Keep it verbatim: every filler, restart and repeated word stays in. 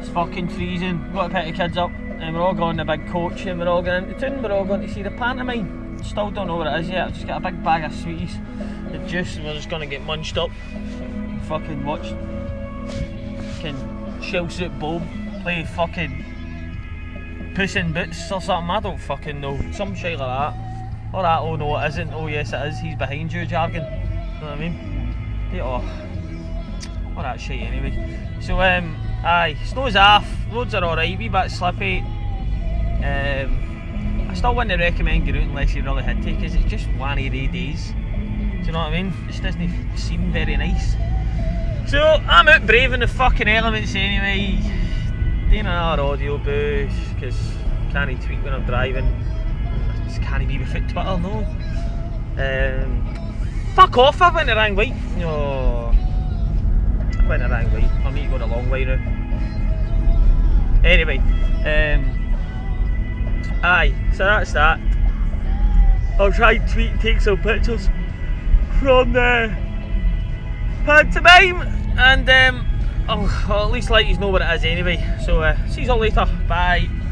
It's fucking freezing. Got to pick the kids up, and we're all going in the big coach, and we're all going into town. We're all going to see the pantomime. Still don't know what it is yet. I've just got a big bag of sweeties, the juice, and we're just going to get munched up. And fucking watch fucking Shell Suit Bob play fucking Puss in Boots or something. I don't fucking know. Some shit like that. Or that, oh no it isn't, oh yes it is, he's behind you jargon. You know what I mean? Yeah, oh. All that shit anyway. So um, aye, snow's off, roads are alright, wee bit slippy. Um, I still wouldn't recommend going out unless you really had to, because it's just one of the days. Do you know what I mean? It just doesn't seem very nice. So I'm out braving the fucking elements anyway. Doing another audio booth, because I can't tweet when I'm driving. I just can't be without Twitter, no. Um, fuck off, I went the wrong way. No. I went the wrong way. I need to go the long way now. Anyway, um, aye, so that's that. I'll try and tweet and take some pictures from the pantomime, and um, I'll, I'll at least let you know what it is anyway. So, uh, see you all later. Bye.